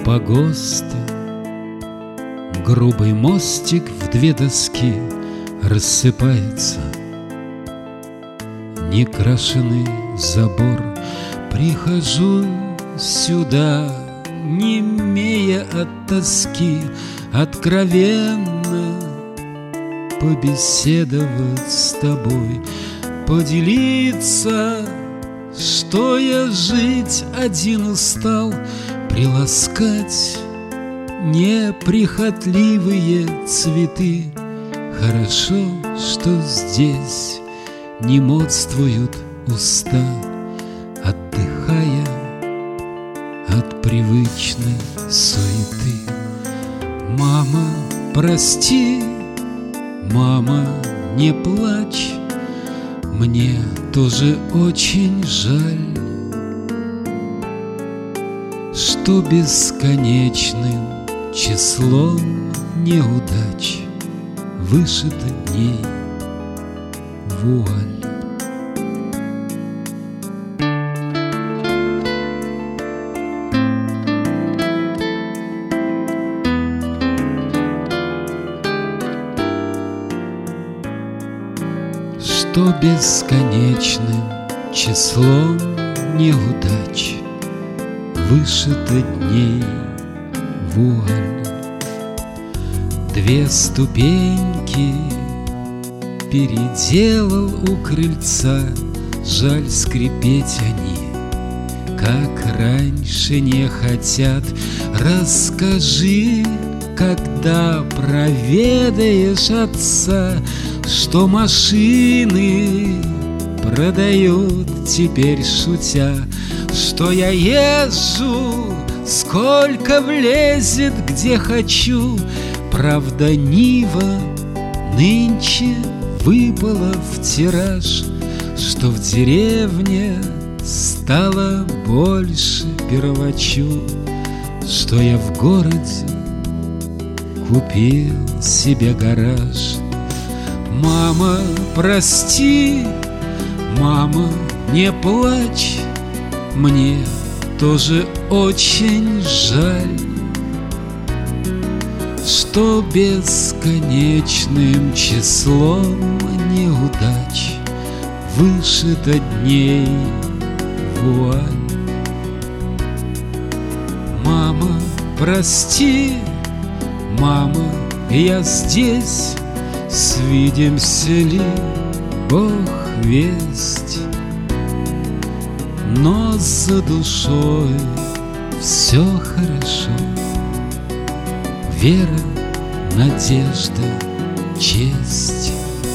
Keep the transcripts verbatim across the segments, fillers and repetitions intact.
погосту грубый мостик в две доски рассыпается. Некрашенный забор. Прихожу сюда, немея от тоски, откровенно побеседовать с тобой, поделиться, что я жить один устал, приласкать неприхотливые цветы. Хорошо, что здесь не модствуют уста, отдыхая от привычной суеты. Мама, прости, мама, не плачь, мне тоже очень жаль, что бесконечным числом неудач вышита дней вуаль. Что бесконечным числом неудач вышито дней вуаль. Две ступеньки переделал у крыльца, жаль, скрипеть они, как раньше не хотят. Расскажи, когда проведаешь отца, что машины продают теперь шутя, что я езжу, сколько влезет, где хочу. Правда, Нива нынче выпала в тираж, что в деревне стало больше первачу, что я в городе купил себе гараж. Мама, прости, мама, не плачь, мне тоже очень жаль, что бесконечным числом неудач вышито дней вуаль. Мама, прости, мама, я здесь, свидимся ли, Бог весть, но за душой все хорошо. Вера, надежда, честь.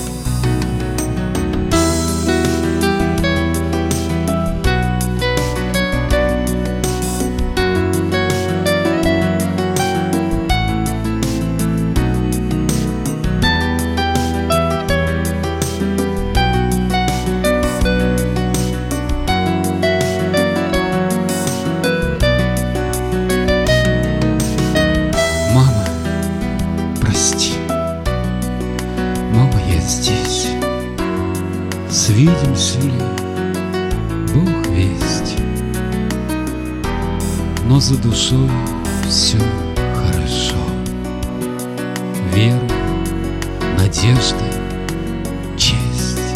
Мама, прости, мама, я здесь, свидимся ли, Бог весть, но за душой все хорошо. Вера, надежда, честь,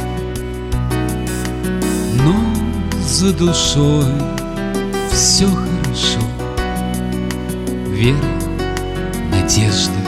но за душой все хорошо. Вера, надежда,